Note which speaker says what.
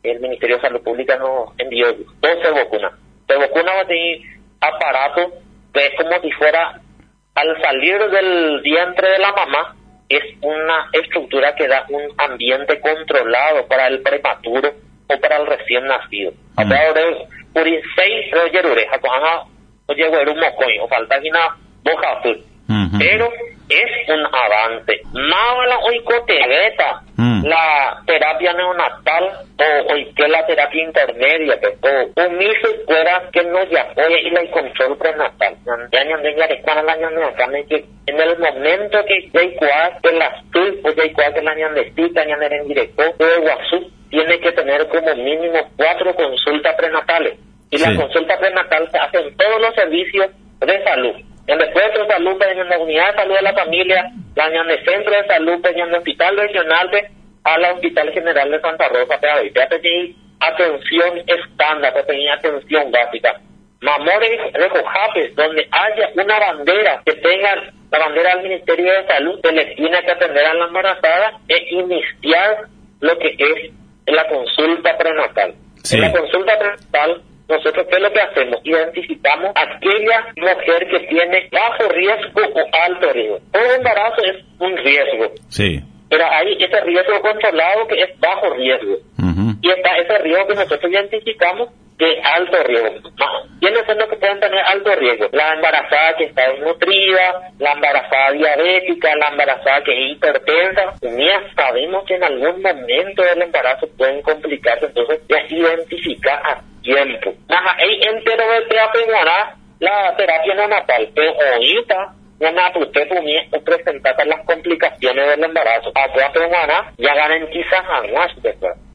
Speaker 1: el Ministerio de Salud Pública nos envió 12 vacunas. Se vacuna va a tener aparato que es como si fuera, al salir del vientre de la mamá, es una estructura que da un ambiente controlado para el prematuro o para el recién nacido. Ahora, por 6 oreja, o llegó un mocoy, o falta aquí una boja azul. Pero es un avance. Más hoy cotegueta, la terapia neonatal o que la terapia intermedia, o mil secuelas que nos apoya y la control prenatal. En el momento que ya igual que las tulpos, ya igual que la ñandestica, ñanderen directo, o guasú, tiene que tener como mínimo 4 consultas prenatales. Y la consulta prenatal se hace en todos los servicios de salud. En el puesto de salud, en la unidad de salud de la familia, en el centro de salud, en el hospital regional, a la Hospital General de Santa Rosa, ya tenéis atención estándar, ya tenéis atención básica. Mamores recojapes, donde haya una bandera que tenga la bandera del Ministerio de Salud, se les tiene que atender a la embarazada e iniciar lo que es la consulta prenatal. En la consulta prenatal, nosotros, ¿qué es lo que hacemos? Identificamos aquella mujer que tiene bajo riesgo o alto riesgo. Todo embarazo es un riesgo.
Speaker 2: Sí.
Speaker 1: Pero hay ese riesgo controlado que es bajo riesgo. Y está ese riesgo que nosotros identificamos que es alto riesgo. ¿Quiénes son los que pueden tener alto riesgo? La embarazada que está desnutrida, la embarazada diabética, la embarazada que es hipertensa. Ya sabemos que en algún momento del embarazo pueden complicarse, entonces ya identificar a tiempo. Ahí entero de terapia, la terapia neonatal, pero ahorita usted puede presentar las complicaciones del embarazo. A toda semana ya garantiza aguas después.